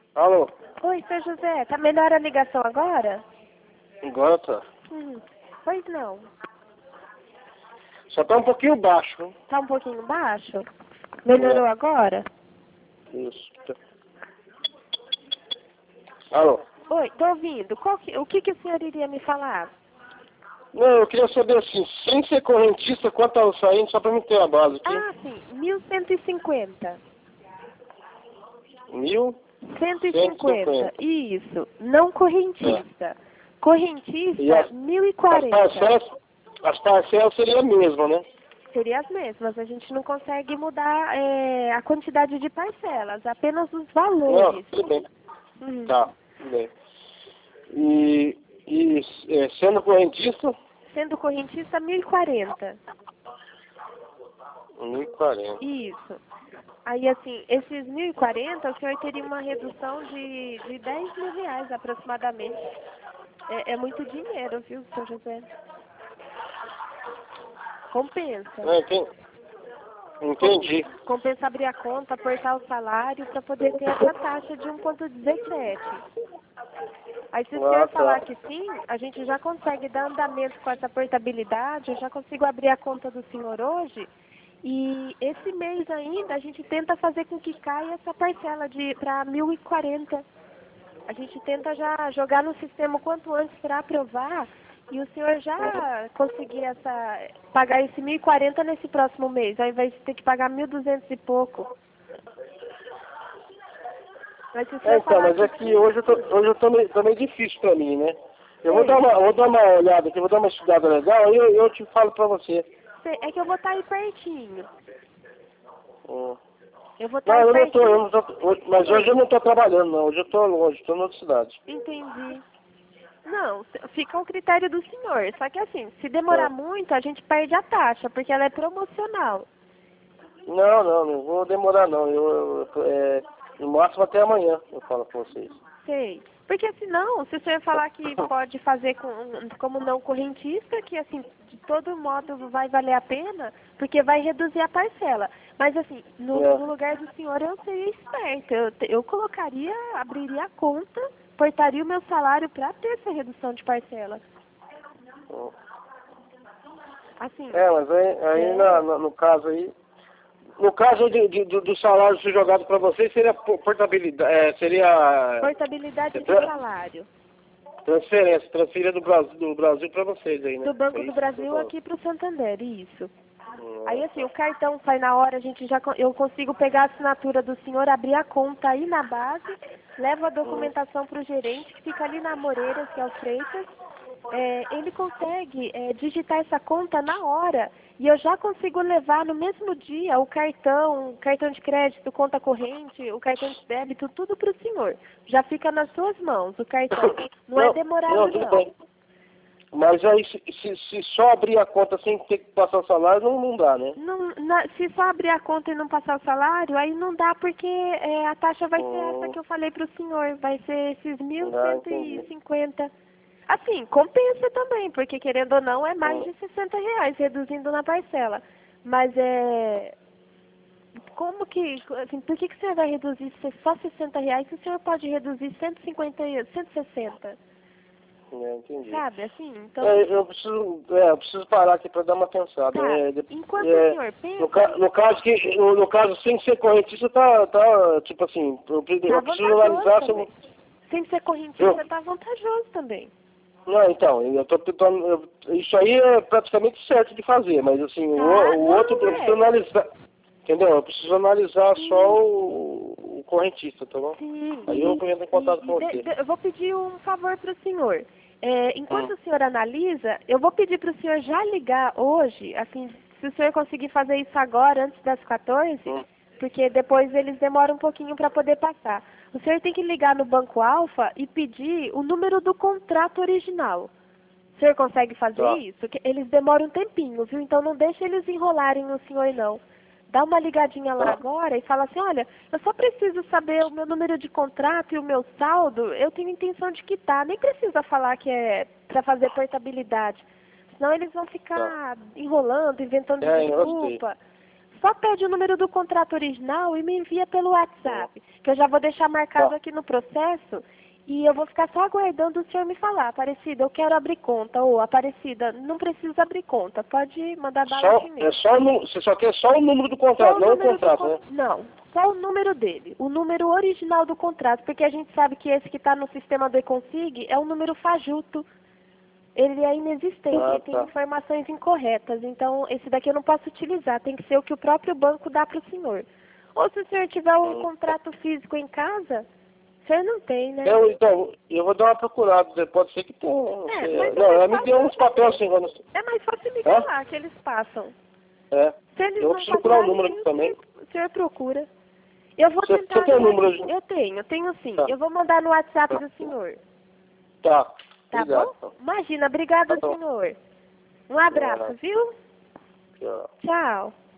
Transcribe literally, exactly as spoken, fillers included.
Alô? Oi, seu José, tá melhor a ligação agora? Agora tá. Hum, pois não. Só tá um pouquinho baixo, né? Tá um pouquinho baixo? Melhorou É. agora? Isso. Alô? Oi, tô ouvindo. Qual que, o que, que o senhor iria me falar? Não, eu queria saber assim, sem ser correntista, quanto tá saindo, só pra mim ter a base aqui. Ah, sim, mil cento e cinquenta. Mil? Cento e Cento e cinquenta, cinquenta. isso. Não correntista. É. E Correntista, as, mil e as quarenta. parcelas, as parcelas seriam a mesma, né? Seria as mesmas. A gente não consegue mudar é, a quantidade de parcelas, apenas os Não, valores. tudo bem. Uhum. Tá, tudo bem. E, e é, sendo correntista, Sendo correntista, mil e quarenta. mil e quarenta. Isso. Aí, assim, esses mil e quarenta, o senhor teria uma redução de, de dez mil reais aproximadamente. É, é muito dinheiro, viu, seu José? Compensa. Não, entendi. Entendi. Compensa abrir a conta, aportar o salário para poder ter essa taxa de um vírgula dezessete. Aí, se o Ah, senhor falar tá. que sim, a gente já consegue dar andamento com essa portabilidade, eu já consigo abrir a conta do senhor hoje. E esse mês ainda a gente tenta fazer com que caia essa parcela de para mil e quarenta. A gente tenta já jogar no sistema o quanto antes para aprovar e o senhor já conseguir essa pagar esse mil e quarenta nesse próximo mês, ao invés de ter que pagar mil e duzentos e pouco. Mas se o É, senhor então, falar mas que é que sim, hoje eu tô, hoje eu tô meio, tô meio difícil pra mim, né? Eu vou sei, dar uma, vou dar uma olhada aqui, vou dar uma estudada legal, aí eu, eu te falo pra você. sei, é que eu vou estar aí pertinho. Hum. Eu vou estar Não, aí eu não tô, eu pertinho. não tô, hoje- mas hoje eu Sei, não tô trabalhando, não. Hoje eu tô longe, tô em outra cidade. entendi. Não, se- fica ao critério do senhor. Só que assim, se demorar É. muito, a gente perde a taxa, porque ela é promocional. Não, não, não vou demorar, não. Eu, eu, é, no máximo até amanhã, eu falo com vocês. Sei. Porque senão, se o senhor falar que pode fazer com, como não correntista, que assim, de todo modo vai valer a pena, porque vai reduzir a parcela. Mas assim, no, no É. lugar do senhor eu seria esperta. Eu, te- eu colocaria, abriria a conta, portaria o meu salário para ter essa redução de parcela. Hum. Assim, É, mas aí, aí na, é, na- no caso aí, no caso de, de- do, do salário ser jogado para vocês, seria po- portabilidade, é, seria portabilidade é, de tra- salário. transferência, transferir do Brasil, do Brasil para vocês aí, né? Do Banco É do isso que eu tô Brasil falando. aqui para o Santander, isso. Aí Hum, assim, tá. o cartão sai na hora, a gente já co- eu consigo pegar a assinatura do senhor, abrir a conta aí na base, levo a Hum. documentação para o gerente, que fica ali na Moreiras, que é o Freitas. É, ele consegue é, digitar essa conta na hora e eu já consigo levar no mesmo dia o cartão, cartão de crédito, conta corrente, o cartão de débito, tudo para o senhor. Já fica nas suas mãos o cartão. Não é Não, não, demorado tudo não. bem. Mas aí se, se, se só abrir a conta sem ter que passar o salário, não, não dá, né? Não, na- se só abrir a conta e não passar o salário, aí não dá porque é, a taxa vai ser essa Hum, que eu falei para o senhor, vai ser esses mil ah, cento e entendi. cinquenta. Assim, compensa também, porque querendo ou não é mais Hum. de sessenta reais, reduzindo na parcela. Mas é... Como que, assim, por que, que o senhor vai reduzir só sessenta reais se o senhor pode reduzir cento e cinquenta, e- cento e sessenta? É, entendi. Sabe, assim, então... É, eu preciso, é, eu preciso parar aqui para dar uma pensada. Tá, É, de- enquanto o é, senhor no, ca- pensa, no caso que, no, no caso sem ser correntista, tá, tá, tipo assim, eu, pre- tá eu preciso vantajoso analisar se também. eu, Sem ser eu correntista, tá vantajoso também. não, então, eu tô tentando, eu- isso aí é praticamente certo de fazer, mas assim, o, Tá, o outro não eu preciso é. analisar, entendeu? Eu preciso analisar Sim, só o, o correntista, tá bom? sim. Aí eu vou entrar em E, contato e com de- você. de- eu vou pedir um favor para o senhor. É, enquanto Hum, o senhor analisa, eu vou pedir para o senhor já ligar hoje, assim, se o senhor conseguir fazer isso agora, antes das quatorze, hum, porque depois eles demoram um pouquinho para poder passar. O senhor tem que ligar no Banco Alfa e pedir o número do contrato original. O senhor consegue fazer tá. isso? Que eles demoram um tempinho, viu? Então não deixe eles enrolarem o senhor, não. Dá uma ligadinha lá Tá. agora e fala assim, olha, eu só preciso saber o meu número de contrato e o meu saldo, eu tenho intenção de quitar. Nem precisa falar que é para fazer portabilidade. Senão eles vão Tá. ficar enrolando, inventando É, eu gostei. desculpa. só pede o número do contrato original e me envia pelo WhatsApp, que eu já vou deixar marcado Tá. aqui no processo e eu vou ficar só aguardando o senhor me falar. Aparecida, eu quero abrir conta. Ou, Aparecida, não precisa abrir conta. Pode mandar bala Só, aqui mesmo. é só, nu- você só quer só o número do Só contrato, o não o número do contrato, con- né? Não, só o número dele. O número original do contrato. Porque a gente sabe que esse que está no sistema do Econsig é um número fajuto. Ele é inexistente, Ah, ele tem tá. informações incorretas. Então, esse daqui eu não posso utilizar. Tem que ser o que o próprio banco dá para o senhor. Ou se o senhor tiver um Hum. contrato físico em casa, o senhor não tem, né? Eu, então, eu vou dar uma procurada, pode ser que tenha. Não, É, sei. mas é Não, mais ela me fácil- deu uns papéis assim, quando... É mais fácil me Hã? falar que eles passam. É. Se eles Eu vou não procurar o passarem, número aqui o também. senhor, o senhor procura. Eu vou Você- tentar... você tem o achar número aqui. de- Eu tenho, eu tenho sim. Tá. Eu vou mandar no WhatsApp Tá. do senhor. Tá. Tá Obrigado, bom? então. Imagina, obrigada, Tá bom. senhor. Um abraço, Tchau. viu? Tchau. Tchau.